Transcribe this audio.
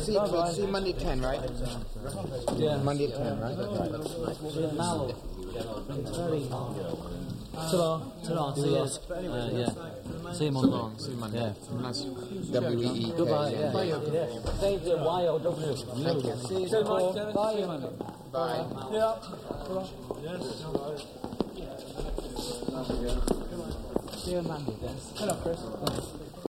See you Monday at 10, right? Yeah. Monday at 10, right? Mal. Ta-da. See you. Yeah. See him on lawn. See you Monday. Yeah. Nice. W-E-E-K. Goodbye. Yeah. Thank you. Y-O-W. See you soon. Bye, Monday. Bye. Yeah. See you Monday, then. Hello, Chris.